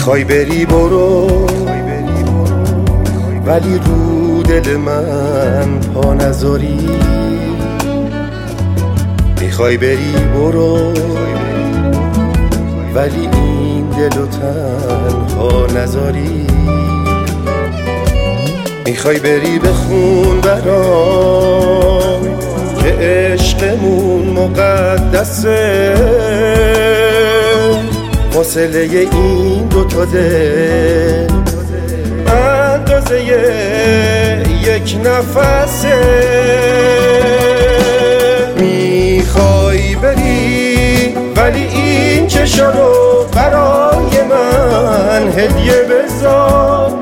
میخوای بری برو، ولی رو دل من پا نذاری. میخوای بری برو، ولی این دلو تنها نذاری. میخوای بری بخون برام که عشقمون مقدسه، فاصله این دوتا دل اندازه یک نفسه. میخوای بری ولی این چشا رو برای من هدیه بذار.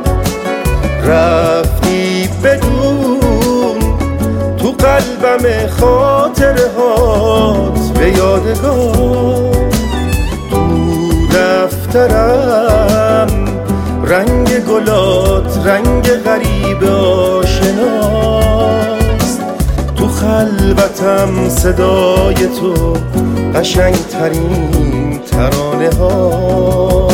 رفتی بدون تو قلبم خاطره هات به یادگار. تو دفترم رنگ گلات رنگ غریب آشناست. تو خلوتم صدای تو قشنگترین ترانه ها.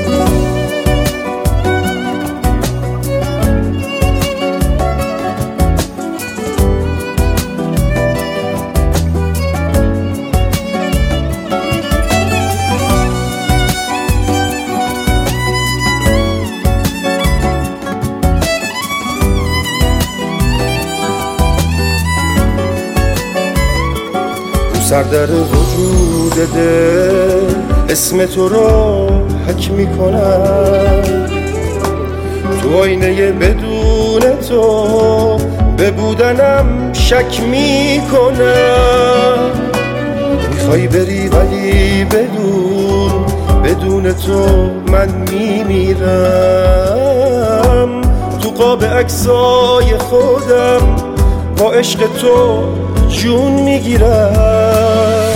سردر وجود دل اسم تو رو حک میکنم. تو آینه بدون تو به بودنم شک میکنم. میخوای بری ولی بدون تو من میمیرم. تو قاب عکسای خودم با عشق تو جون میگیرم.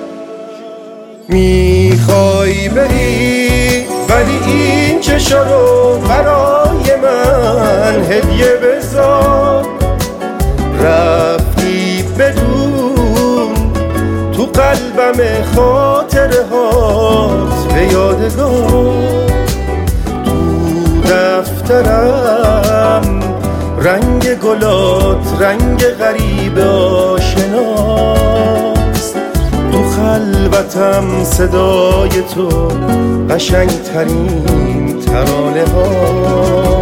میخوای بری ولی این چشا رو برای من هدیه بذار. رفتی بدون تو قلبم خاطره هات به یادگار. تو دفترم رنگ گلات رنگ غریب آشناست. تو خلوتم صدای تو قشنگترین ترانه ها.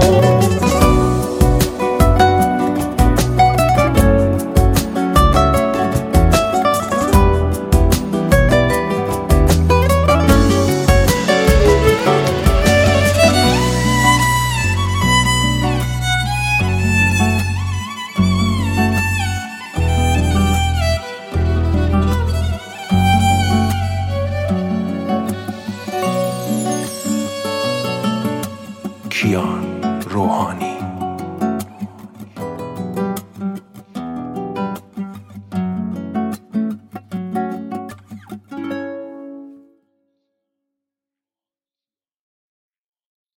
کیان روحانی.